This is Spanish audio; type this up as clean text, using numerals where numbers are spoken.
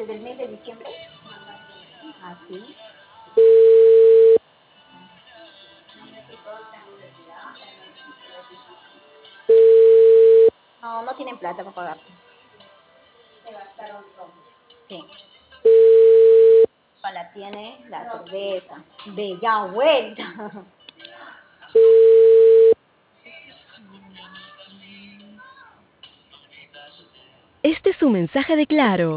desde el mes de diciembre. Así. No, no tienen plata para pagar. Se gastaron todo. Sí. La tiene la cerveza. Bella vuelta. Este es un mensaje de Claro.